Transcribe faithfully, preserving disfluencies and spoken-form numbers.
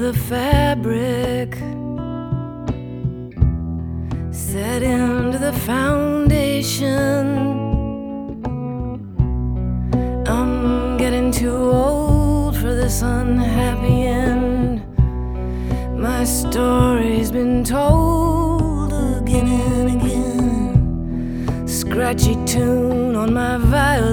the fabric, set into the foundation. I'm getting too old for this unhappy end. My story's been told again and again. Scratchy tune on my violin.